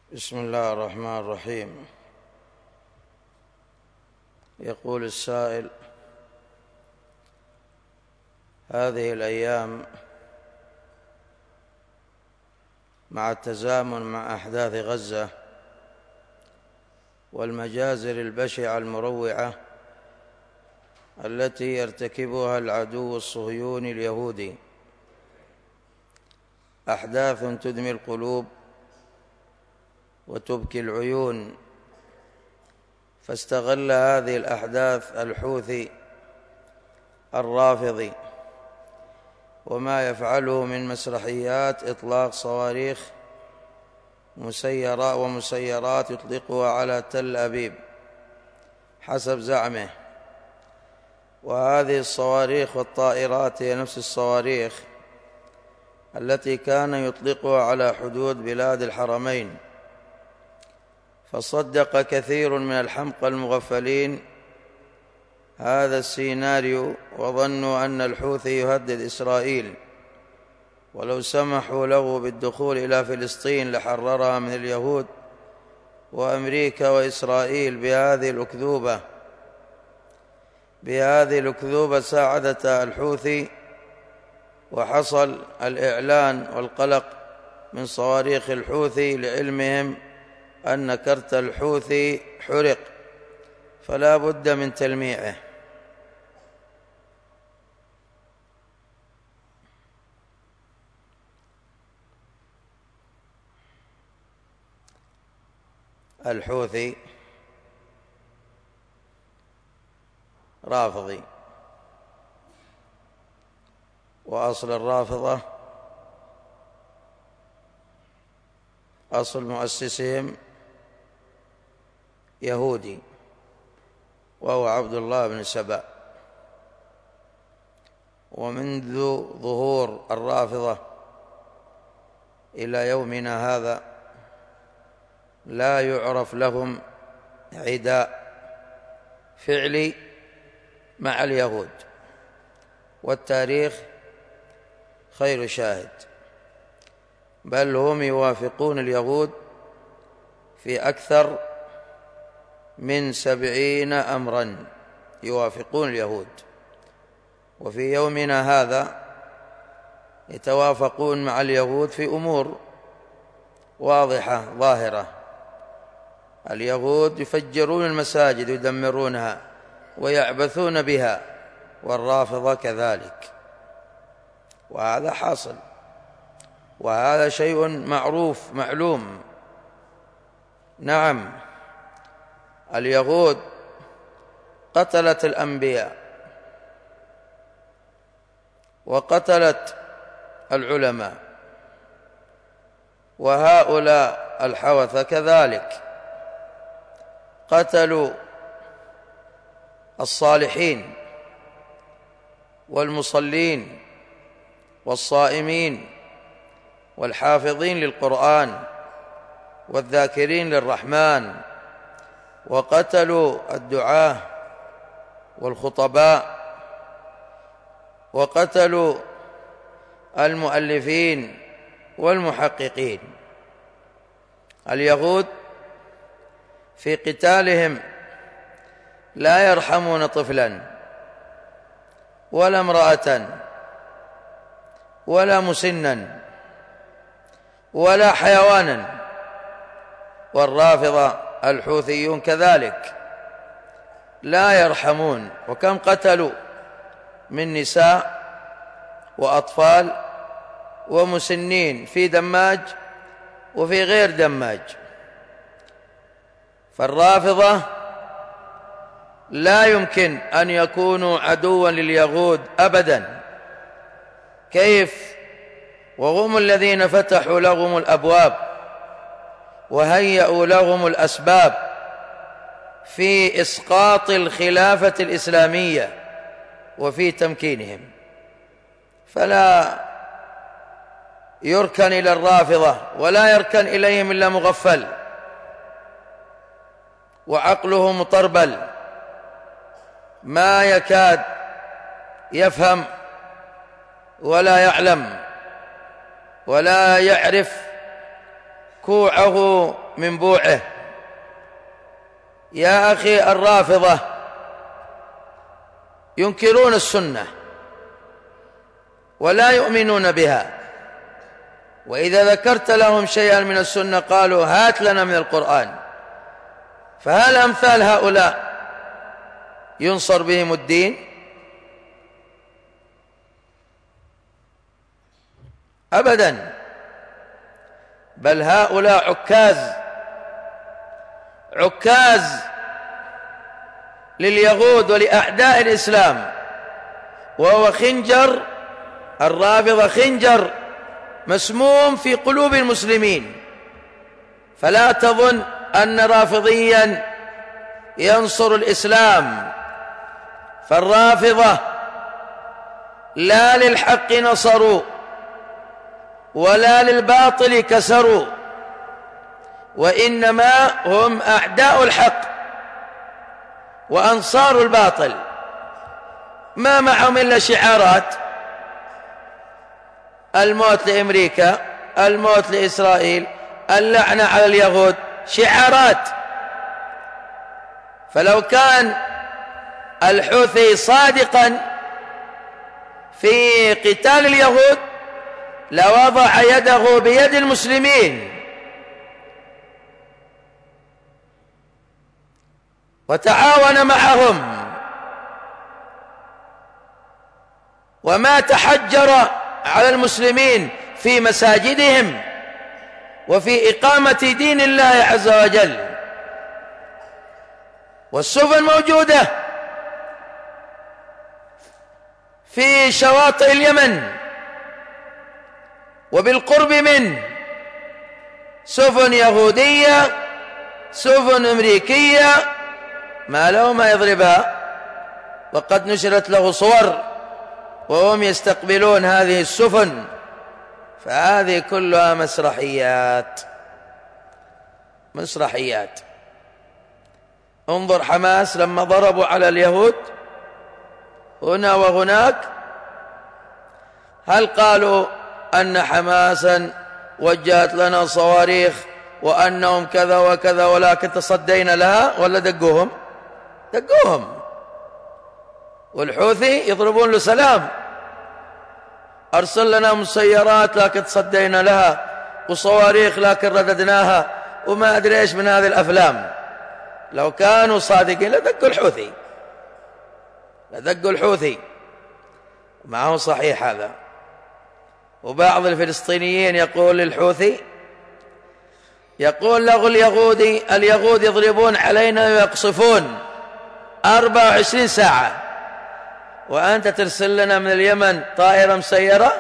بسم الله الرحمن الرحيم. يقول السائل: هذه الأيام مع التزامن مع أحداث غزة والمجازر البشعة المروعة التي يرتكبها العدو الصهيوني اليهودي، أحداث تدمي القلوب وتبكي العيون، فاستغل هذه الأحداث الحوثي الرافضي وما يفعله من مسرحيات إطلاق صواريخ ومسيرات يطلقها على تل أبيب حسب زعمه. وهذه الصواريخ والطائرات هي نفس الصواريخ التي كان يطلقها على حدود بلاد الحرمين، فصدق كثير من الحمقى المغفلين هذا السيناريو وظنوا أن الحوثي يهدد إسرائيل، ولو سمحوا له بالدخول إلى فلسطين لحررها من اليهود. وأمريكا وإسرائيل بهذه الأكذوبة ساعدت الحوثي، وحصل الإعلان والقلق من صواريخ الحوثي لعلمهم أن كرت الحوثي حرق، فلا بد من تلميعه. الحوثي رافضي، وأصل الرافضة أصل مؤسسهم يهودي، وهو عبد الله بن سبأ. ومنذ ظهور الرافضة إلى يومنا هذا لا يعرف لهم عداء فعلي مع اليهود، والتاريخ خير شاهد، بل هم يوافقون اليهود في أكثر من 70 أمرا، يوافقون اليهود. وفي يومنا هذا يتوافقون مع اليهود في أمور واضحة ظاهرة. اليهود يفجرون المساجد ويدمرونها ويعبثون بها، والرافضة كذلك، وهذا حاصل، وهذا شيء معروف معلوم. نعم، اليهود قتلت الأنبياء وقتلت العلماء، وهؤلاء الحوثة كذلك قتلوا الصالحين والمصلين والصائمين والحافظين للقرآن والذاكرين للرحمن، وقتلوا الدعاة والخطباء، وقتلوا المؤلفين والمحققين. اليهود في قتالهم لا يرحمون طفلا ولا امرأة ولا مسنا ولا حيوانا، والرافضة الحوثيون كذلك لا يرحمون. وكم قتلوا من نساء وأطفال ومسنين في دماج وفي غير دماج. فالرافضة لا يمكن أن يكونوا عدوا لليهود أبدا. كيف وهم الذين فتحوا لهم الأبواب وهيئوا لهم الأسباب في إسقاط الخلافة الإسلامية وفي تمكينهم؟ فلا يركن إلى الرافضة ولا يركن إليهم إلا مغفل وعقله مطربل، ما يكاد يفهم ولا يعلم ولا يعرف كوعه من بوعه. يا أخي، الرافضة ينكرون السنة ولا يؤمنون بها، وإذا ذكرت لهم شيئا من السنة قالوا هات لنا من القرآن. فهل أمثال هؤلاء ينصر بهم الدين؟ أبدا، بل هؤلاء عكاز لليهود ولأعداء الإسلام، وهو خنجر، الرافضة خنجر مسموم في قلوب المسلمين. فلا تظن أن رافضيا ينصر الإسلام، فالرافضة لا للحق نصروا ولا للباطل كسروا، وإنما هم أعداء الحق وأنصار الباطل. ما معهم إلا شعارات: الموت لأمريكا، الموت لإسرائيل، اللعنة على اليهود، شعارات. فلو كان الحوثي صادقا في قتال اليهود لوضع يده بيد المسلمين وتعاون معهم، وما تحجر على المسلمين في مساجدهم وفي إقامة دين الله عز وجل. والسفن موجودة في شواطئ اليمن وبالقرب منه، سفن يهودية، سفن أمريكية، ما له ما يضربها، وقد نشرت له صور وهم يستقبلون هذه السفن. فهذه كلها مسرحيات. انظر حماس لما ضربوا على اليهود هنا وهناك، هل قالوا أن حماسا وجهت لنا صواريخ وأنهم كذا وكذا ولكن تصدينا لها؟ ولا دقوهم؟ والحوثي يضربون له سلام: أرسل لنا مسيرات لكن تصدينا لها، وصواريخ لكن رددناها، وما أدري إيش من هذه الأفلام. لو كانوا صادقين لدقوا الحوثي. ما هو صحيح هذا. وبعض الفلسطينيين يقول للحوثي، يقول له اليهود يضربون علينا ويقصفون 24 ساعة، وأنت ترسل لنا من اليمن طائرة مسيرة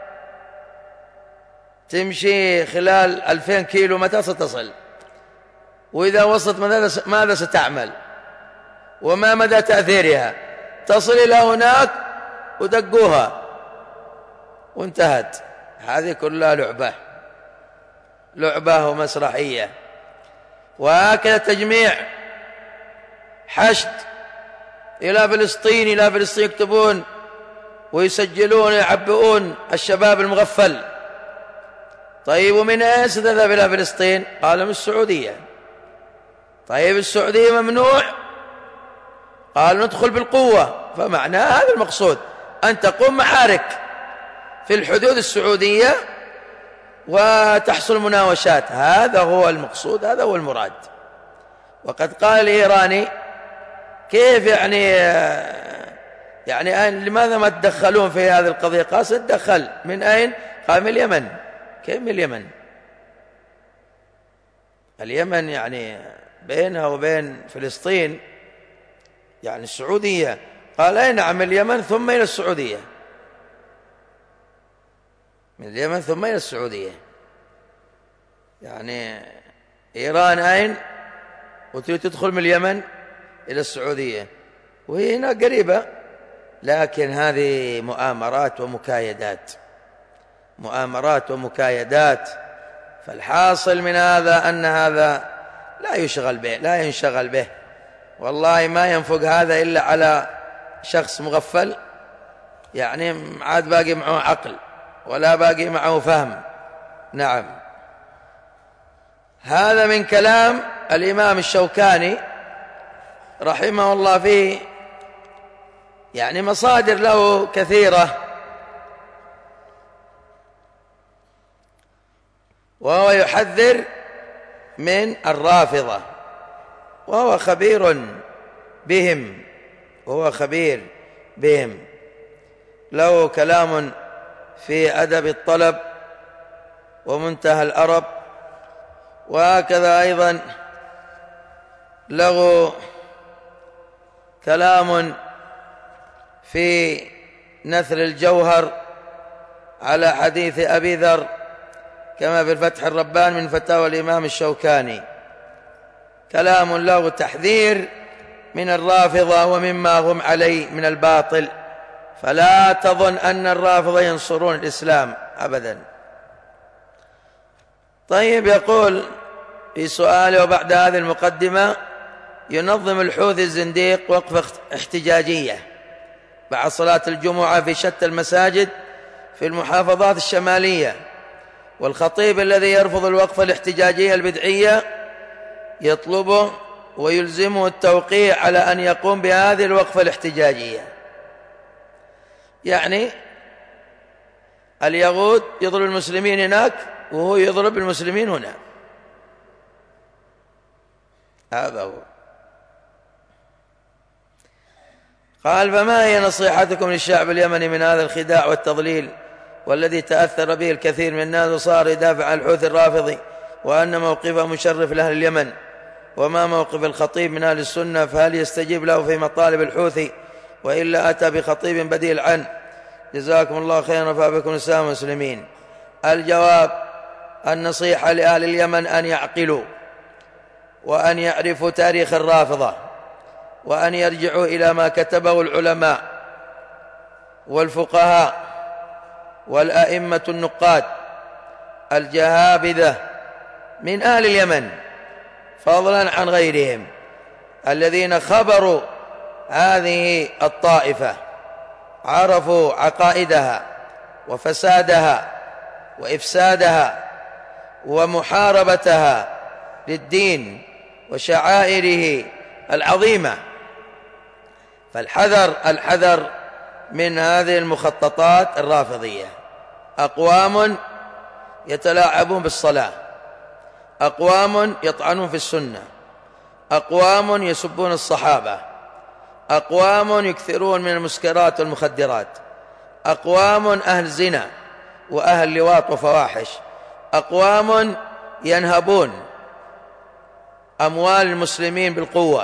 تمشي خلال 2000 كيلو، متى ستصل؟ وإذا وصلت ماذا ستعمل؟ وما مدى تأثيرها؟ تصل إلى هناك ودقوها وانتهت. هذه كلها لعبة ومسرحية. وهكذا تجميع حشد إلى فلسطين يكتبون ويسجلون ويعبئون الشباب المغفل. طيب ومن أين ستذهب إلى فلسطين؟ قال من السعودية. طيب السعودية ممنوع؟ قال ندخل بالقوة. فمعنى هذا المقصود، أن تقوم معارك في الحدود السعودية وتحصل مناوشات. هذا هو المقصود، هذا هو المراد. وقد قال الإيراني: كيف يعني لماذا ما تدخلون في هذه القضية؟ قال سنتدخل. من أين؟ قال من اليمن. كيف من اليمن؟ اليمن يعني بينها وبين فلسطين يعني السعودية. قال أي نعم، من اليمن ثم إلى السعودية، من اليمن ثم إلى السعودية. يعني إيران أين؟ وتريد تدخل من اليمن إلى السعودية، وهي هنا قريبة. لكن هذه مؤامرات ومكايدات. فالحاصل من هذا أن هذا لا ينشغل به. والله ما ينفق هذا إلا على شخص مغفل، يعني عاد باقي معه عقل ولا باقي معه فهم. نعم. هذا من كلام الإمام الشوكاني رحمه الله، فيه يعني مصادر له كثيرة، وهو يحذر من الرافضة، وهو خبير بهم، له كلام في أدب الطلب ومنتهى الأرب، وهكذا أيضا له كلام في نثر الجوهر على حديث أبي ذر، كما في الفتح الرباني من فتاوى الإمام الشوكاني، كلام له تحذير من الرافضة ومما هم عليه من الباطل. فلا تظن أن الرافضة ينصرون الإسلام أبدا. طيب، يقول في سؤاله وبعد هذه المقدمة: ينظم الحوثي الزنديق وقفة احتجاجية بعد صلاة الجمعة في شتى المساجد في المحافظات الشمالية، والخطيب الذي يرفض الوقفة الاحتجاجية البدعية يطلبه ويلزمه التوقيع على أن يقوم بهذه الوقفة الاحتجاجية. يعني اليهود يضرب المسلمين هناك وهو يضرب المسلمين هنا، هذا هو. قال: فما هي نصيحتكم للشعب اليمني من هذا الخداع والتضليل والذي تأثر به الكثير من الناس وصار يدافع عن الحوثي الرافضي وأن موقفه مشرف لأهل اليمن؟ وما موقف الخطيب من أهل السنة؟ فهل يستجيب له في مطالب الحوثي وإلا أتى بخطيب بديل عنه؟ جزاكم الله خيرا وفى بكم الإسلام والمسلمين. الجواب: النصيحة لأهل اليمن أن يعقلوا وأن يعرفوا تاريخ الرافضة، وأن يرجعوا إلى ما كتبه العلماء والفقهاء والأئمة النقاد الجهابذة من أهل اليمن، فضلا عن غيرهم، الذين خبروا هذه الطائفة، عرفوا عقائدها وفسادها وإفسادها ومحاربتها للدين وشعائره العظيمة. فالحذر من هذه المخططات الرافضية. أقوام يتلاعبون بالصلاة، أقوام يطعنون في السنة، أقوام يسبون الصحابة، أقوام يكثرون من المسكرات والمخدرات، أقوام أهل زنا وأهل لواط وفواحش، أقوام ينهبون أموال المسلمين بالقوة،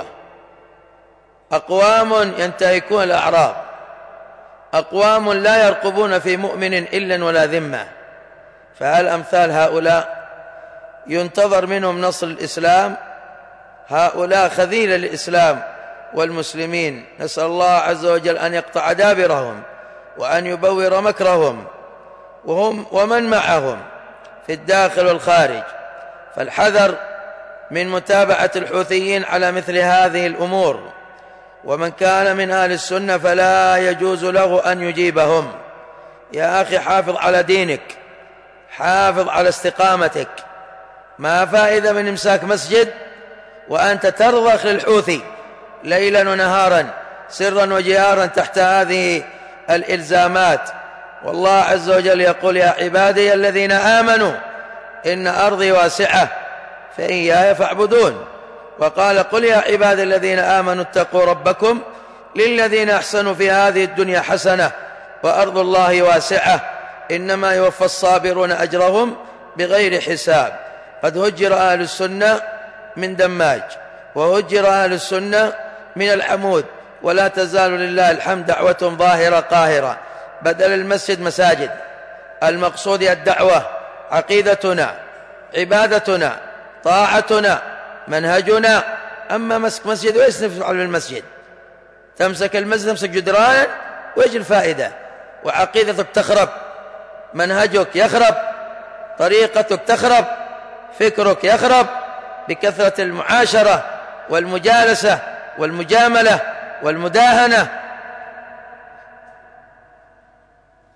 أقوام ينتهكون الأعراض، أقوام لا يرقبون في مؤمن إلا ولا ذمة. فهل أمثال هؤلاء ينتظر منهم نصر الإسلام؟ هؤلاء خذيل للإسلام والمسلمين، نسأل الله عز وجل أن يقطع دابرهم وأن يبور مكرهم ومن معهم في الداخل والخارج. فالحذر من متابعة الحوثيين على مثل هذه الأمور، ومن كان من أهل السنة فلا يجوز له أن يجيبهم. يا أخي، حافظ على دينك، حافظ على استقامتك. ما فائدة من إمساك مسجد وأنت ترضخ للحوثي ليلا ونهارا سرا وجهارا تحت هذه الإلزامات. والله عز وجل يقول: يا عبادي الذين آمنوا إن أرضي واسعة فإياي فاعبدون. وقال: قل يا عبادي الذين آمنوا اتقوا ربكم للذين أحسنوا في هذه الدنيا حسنة وأرض الله واسعة إنما يوفى الصابرون أجرهم بغير حساب. قد هجر أهل السنة من دماج، وهجر أهل السنة من الحمود، ولا تزال لله الحمد دعوة ظاهرة قاهرة. بدل المسجد مساجد، المقصود الدعوة، عقيدتنا، عبادتنا، طاعتنا، منهجنا. أما مسك مسجد، وإيش نفعل بالمسجد؟ تمسك المسجد تمسك جدران، وإيش الفائدة؟ وعقيدتك تخرب، منهجك يخرب، طريقتك تخرب، فكرك يخرب بكثرة المعاشرة والمجالسة والمجاملة والمداهنة.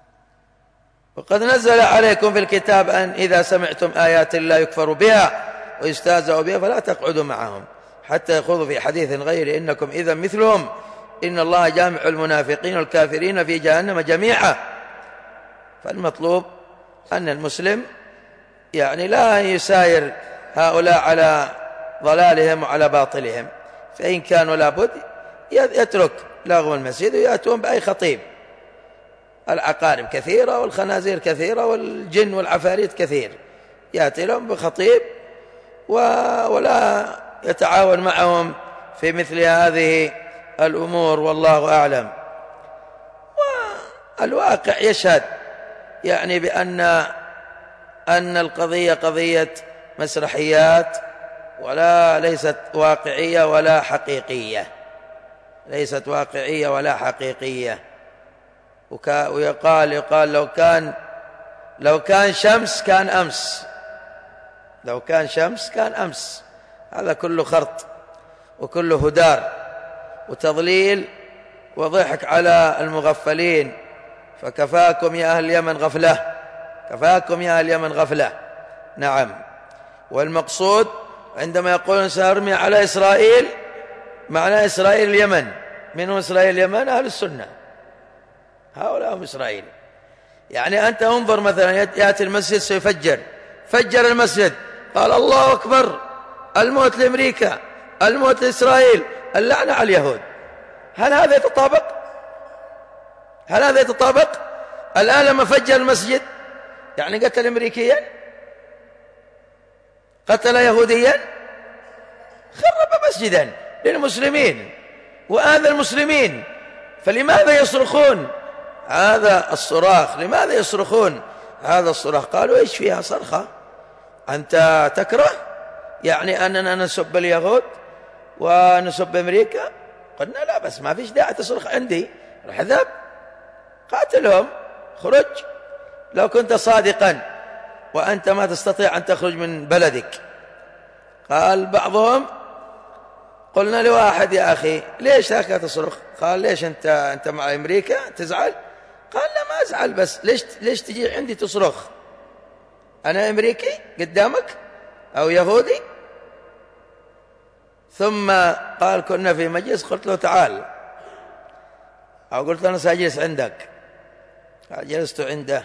وقد نزل عليكم في الكتاب أن إذا سمعتم آيات الله يكفر بها ويستهزأ بها فلا تقعدوا معهم حتى يخوضوا في حديث غيره إنكم إذا مثلهم إن الله جامع المنافقين والكافرين في جهنم جميعا. فالمطلوب أن المسلم يعني لا يساير هؤلاء على ضلالهم وعلى باطلهم، فإن كانوا لابد يترك لغو المسجد ويأتون بأي خطيب. العقارب كثيرة والخنازير كثيرة والجن والعفاريت كثير، يأتي لهم بخطيب ولا يتعاون معهم في مثل هذه الأمور، والله أعلم. والواقع يشهد يعني بأن القضية قضية مسرحيات ليست واقعية ولا حقيقية، ليست واقعية ولا حقيقية. ويقال لو كان شمس كان أمس، لو كان شمس كان أمس. هذا كله خرط وكله هدار وتضليل وضحك على المغفلين. فكفاكم يا أهل اليمن غفلة، كفاكم يا أهل اليمن غفلة. نعم. والمقصود عندما يقولون سأرمي على إسرائيل، معنى إسرائيل اليمن. من هو إسرائيل اليمن؟ أهل السنة، هؤلاء هم إسرائيل. يعني أنت انظر مثلا يأتي المسجد سيفجر، فجر المسجد، قال الله أكبر، الموت لأمريكا، الموت لإسرائيل، اللعنة على اليهود. هل هذا يتطابق؟ هل هذا يتطابق؟ الآن لما فجر المسجد يعني قتل أمريكيا، قتل يهوديا، خرب مسجدا للمسلمين وآذى المسلمين. فلماذا يصرخون هذا الصراخ؟ لماذا يصرخون هذا الصراخ؟ قالوا إيش فيها صرخة؟ أنت تكره يعني أننا نسب اليهود ونسب أمريكا؟ قلنا لا، بس ما فيش داعي تصرخ عندي، روح اذهب قاتلهم، خرج. لو كنت صادقا وأنت ما تستطيع أن تخرج من بلدك. قال بعضهم، قلنا لواحد يا أخي ليش هكذا تصرخ؟ قال ليش أنت مع أمريكا تزعل؟ قال لا ما أزعل، بس ليش تجي عندي تصرخ؟ أنا أمريكي قدامك أو يهودي؟ ثم قال كنا في مجلس، قلت له تعال، أو قلت له أنا سأجلس عندك. جلست عنده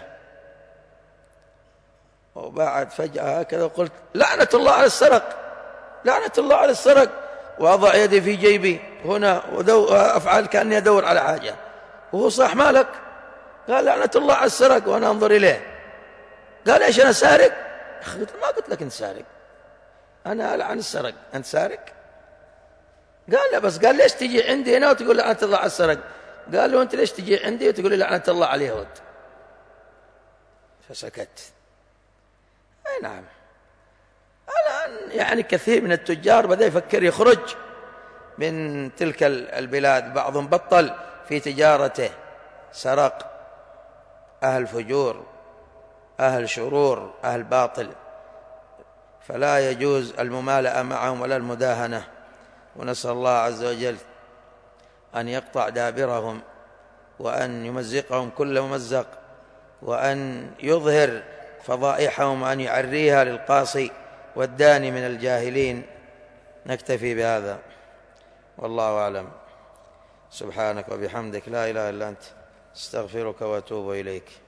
وبعد فجأة هكذا قلت لعنة الله على السرق، لعنة الله على السرق، وأضع يدي في جيبي هنا وأفعل كأني أدور على حاجة، وهو صاح مالك؟ قال لعنة الله على السرق، وأنا أنظر إليه. قال إيش أنا سارق؟ قلت ما قلت لك أنت سارق، أنا ألعن السرق، أنت سارق؟ قال لا، بس قال ليش تجي عندي هنا وتقول لعنة الله على السرق؟ قال له أنت ليش تجي عندي وتقول لي لعنة الله على اليهود؟ فسكت. أي نعم. الآن يعني كثير من التجار بدأ يفكر يخرج من تلك البلاد، بعضهم بطل في تجارته، سرق، أهل فجور، أهل شرور، أهل باطل، فلا يجوز الممالأة معهم ولا المداهنة. ونسأل الله عز وجل أن يقطع دابرهم وأن يمزقهم كل ممزق، وأن يظهر فضائحهم وأن يعريها للقاصي والداني من الجاهلين. نكتفي بهذا والله أعلم. سبحانك وبحمدك لا إله إلا أنت، استغفرك وأتوب إليك.